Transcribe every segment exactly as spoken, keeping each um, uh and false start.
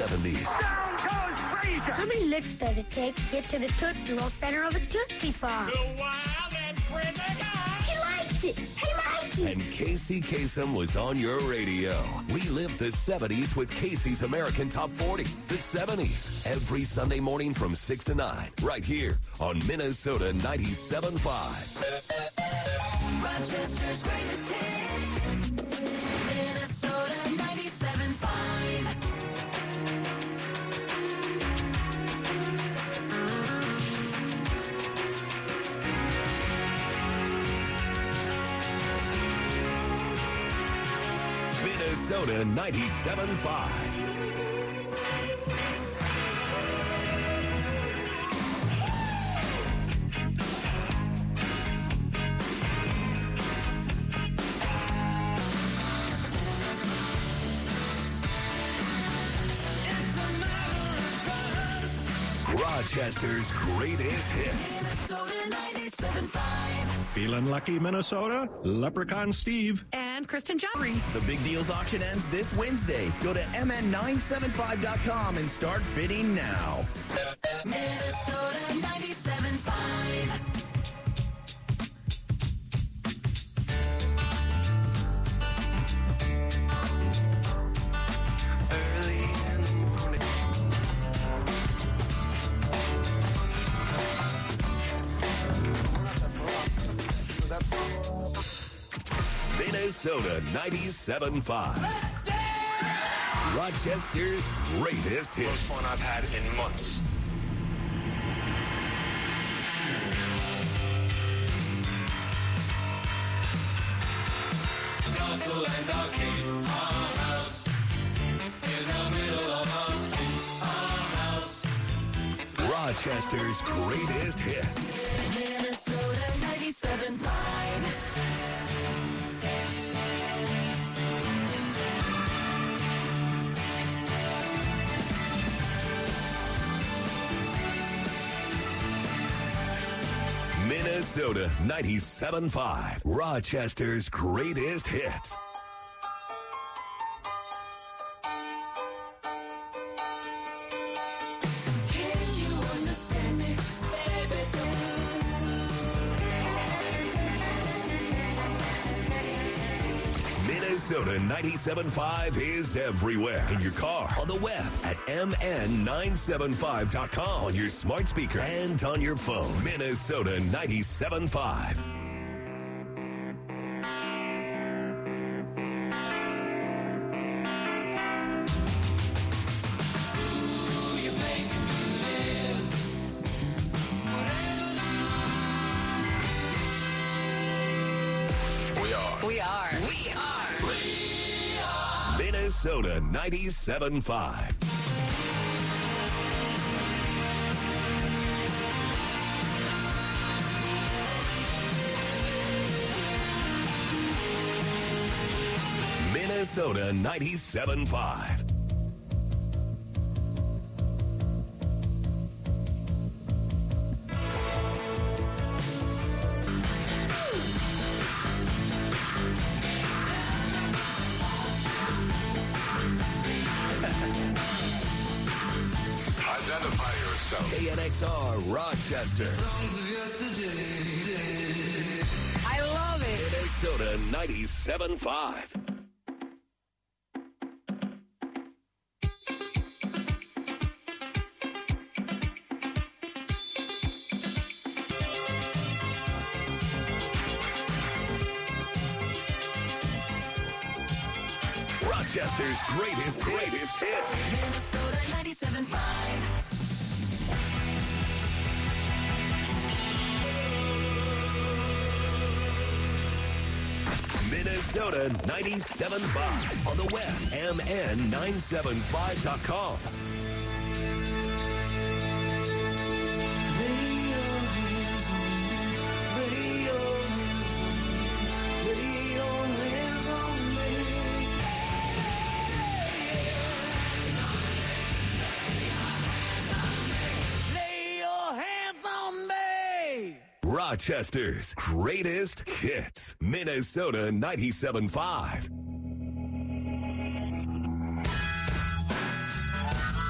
seventies. Down goes Frazier! How many licks does it take to get to the Tootsie Roll center of a Tootsie Pop? The wild and crazy guy! He likes it! He likes it! And Casey Kasem was on your radio. We lived the seventies with Casey's American Top forty. The seventies. Every Sunday morning from six to nine. Right here on Minnesota ninety-seven point five. Rochester's greatest hits. Minnesota ninety-seven point five. Minnesota ninety-seven point five. Rochester's greatest hits. Minnesota ninety-seven point five. Feeling lucky, Minnesota? Leprechaun Steve. And Kristen Jeffrey. The Big Deals auction ends this Wednesday. Go to M N nine seven five dot com and start bidding now. Minnesota ninety-seven point five. Minnesota ninety-seven point five. Rochester's greatest hits. Most fun I've had in months. Castle and arcade, our house in the middle of our street, our house. Rochester's greatest hits. Minnesota ninety-seven point five. Minnesota ninety-seven point five. Rochester's greatest hits. Can you understand me, baby? Minnesota ninety-seven point five is everywhere. In your car, on the web, at M N nine seven five dot com, on your smart speaker, and on your phone. Minnesota ninety-seven point five. We are. We are. We are. We are. Minnesota ninety-seven point five. Minnesota ninety-seven point five. Identify yourself. K N X R Rochester. I love it. Minnesota ninety-seven point five. Rochester's greatest hits. Minnesota ninety-seven point five. Minnesota ninety-seven point five. On the web, M N nine seven five dot com. Rochester's greatest hits. Minnesota ninety-seven point five.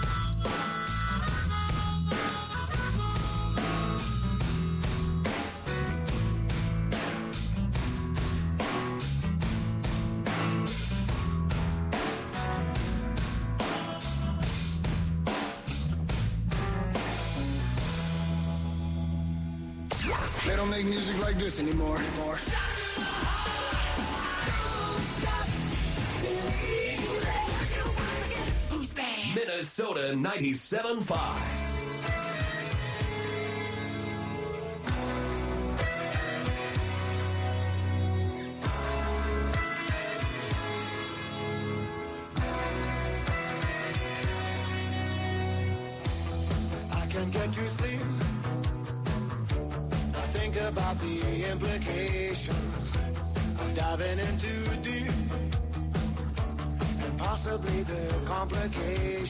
don't make music like this anymore. anymore. Minnesota ninety-seven point five. Can't get to sleep. I think about the implications of diving in too deep, and possibly the complications